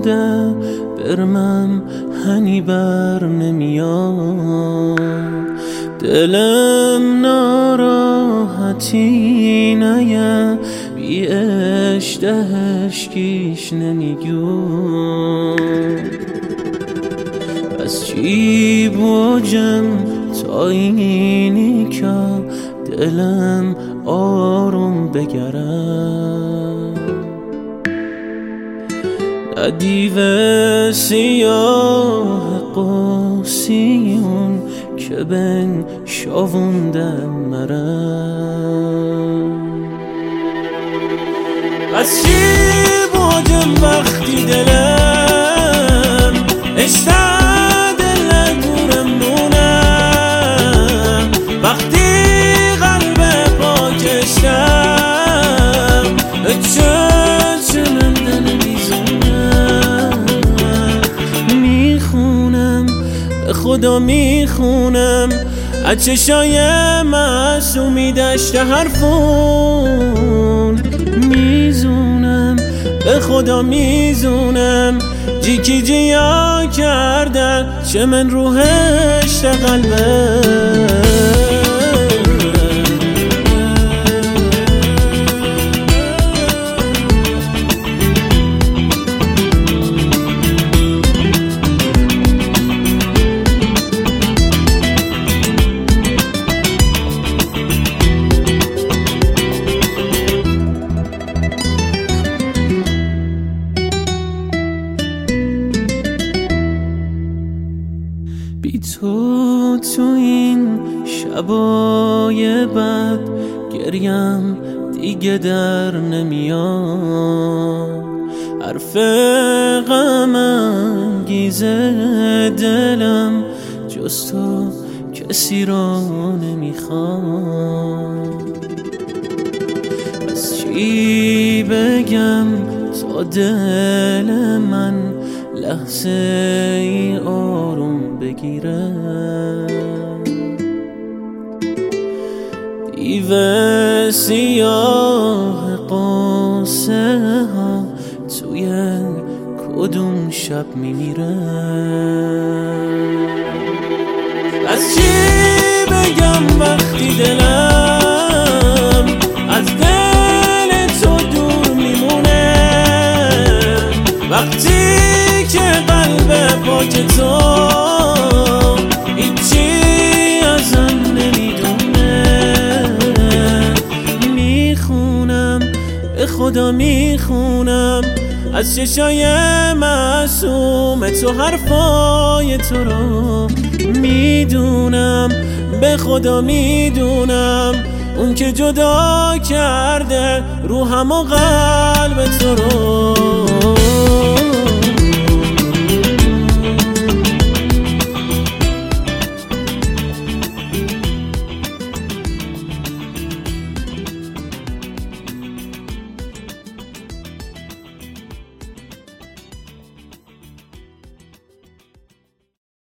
بوده برمم هنی بر نمیاد، دلم ناراحتی نیه بی اشتهش کیش نمیگو، از چی بوجم تا اینی که دلم آروم بگرم، دیو سیاه قاسیون که بن شاوندم مرم، از چی بودم وقتی دلم اشتاق دل دورم مونم، وقتی قلب پاکشتم چه من دل میزونم، به خدا میخونم از چشای معصومی دشت حرفون، میزونم به خدا میزونم جیکی جیا کرده چه من روحش قلبه. بی تو این شبای بد گریم دیگه در نمیاد، حرف غم انگیز دلم جز تو کسی را نمیخواد، از چی بگم تا دل من لحظه ای آروم بگیره، دیو سیاه قاسه ها توی کدوم شب میمیره، از چی بگم وقتی دلم از دل تو دور میمونه، وقتی که قلب پاک تو هیچی ازم نمیدونه، میخونم به خدا میخونم از چشای معصوم تو حرفای تو رو، میدونم به خدا میدونم اون که جدا کرده روحم و قلب تو رو.